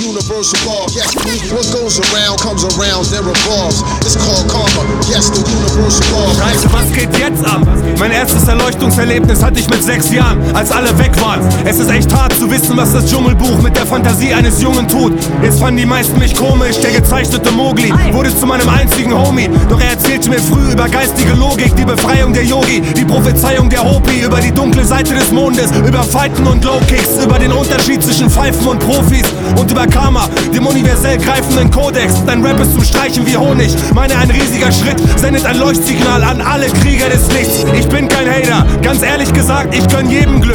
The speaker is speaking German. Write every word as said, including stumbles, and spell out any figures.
universal law. Yes, what goes around comes around, there revolves. It's called karma. Yes, the universal law. Scheiße, was geht jetzt ab? Mein erstes Erleuchtungserlebnis hatte ich mit sechs Jahren, als alle weg waren. Es ist echt hart zu wissen, was das Dschungelbuch mit der Fantasie eines Jungen tut. Jetzt fanden die meisten mich komisch, der gezeichnete Mowgli wurde zu meinem einzigen Homie. Doch er erzählte mir früh über geistige Logik, die Befreiung der Yogi, die Prophezeiung der Hopi, über die dunkle Seite des Mondes, über Fighten und Low-Kicks, über den Unterschied zwischen Pfeifen und Profis und über Karma, dem universell greifenden Kodex. Dein Rap ist zum Streichen wie Honig, meine ein riesiger Schritt sendet ein Leuchtsignal an alle Krieger des Lichts. Ich bin kein Hater, ganz ehrlich gesagt, ich gönn jedem Glück.